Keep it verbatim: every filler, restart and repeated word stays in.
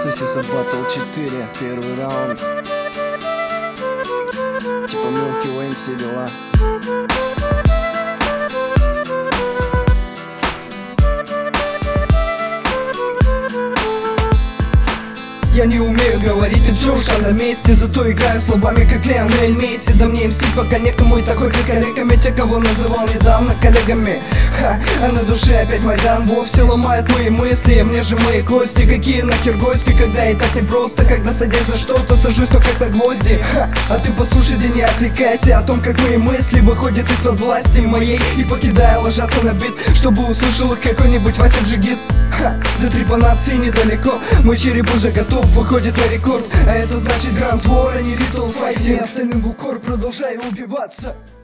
Сосиса Батл четыре, первый раунд. Типа Milky Way, все дела. Я не умею говорить, и Джоша на месте, зато играю словами, как Лионель Месси. Да мне мстить пока некому, и такой, как коллегами, те, кого называл недавно коллегами. Ха, а на душе опять Майдан, вовсе ломает мои мысли, мне же мои кости. Какие нахер гости, когда и так непросто, когда садясь за что-то, сажусь то как на гвозди. Ха, а ты послушай, да не отвлекайся о том, как мои мысли выходят из-под власти моей, и покидая ложатся на бит, чтобы услышал их какой-нибудь Вася Джигит. Ха, до трепанации недалеко, мой череп уже готов, выходит на рекорд. А это значит Гранд Вор, а не Little Fighting. И остальным в укор продолжаю убиваться.